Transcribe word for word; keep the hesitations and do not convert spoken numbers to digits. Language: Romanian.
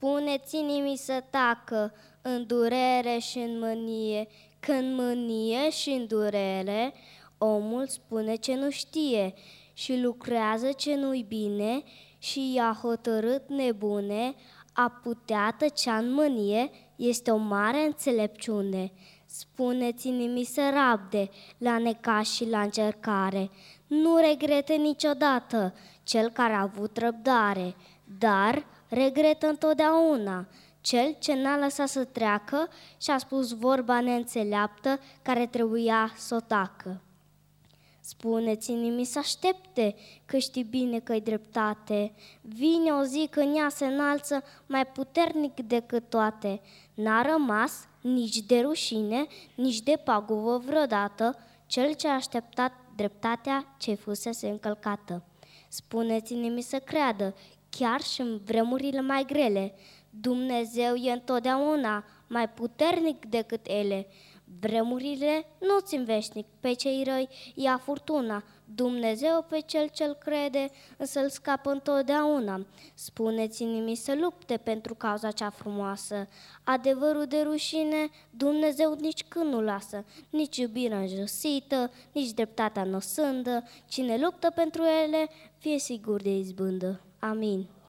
Spuneți inimii să tacă în durere și în mânie, că în mânie și în durere omul spune ce nu știe și lucrează ce nu-i bine și i-a hotărât nebune. A putea tăcea în mânie este o mare înțelepciune. Spuneți inimii să rabde la necaz și la încercare, nu regrete niciodată cel care a avut răbdare, dar regretă întotdeauna cel ce n-a lăsat să treacă și a spus vorba neînțeleaptă care trebuia să o tacă. Spuneți inimii să aștepte, că știi bine că-i dreptate. Vine o zi când ea se înalță mai puternic decât toate. N-a rămas nici de rușine, nici de pagubă vreodată cel ce a așteptat dreptatea ce fusese încălcată. Spuneți inimii să creadă, chiar și în vremurile mai grele, Dumnezeu e întotdeauna mai puternic decât ele. Vremurile nu țin veșnic, pe cei răi ia furtuna, Dumnezeu pe cel ce-l crede, însă îl scapă întotdeauna. Spuneți inimii să lupte pentru cauza cea frumoasă, adevărul de rușine Dumnezeu nici când nu lasă, nici iubirea înjosită, nici dreptatea n-o sândă, cine luptă pentru ele, fie sigur de izbândă. Amin.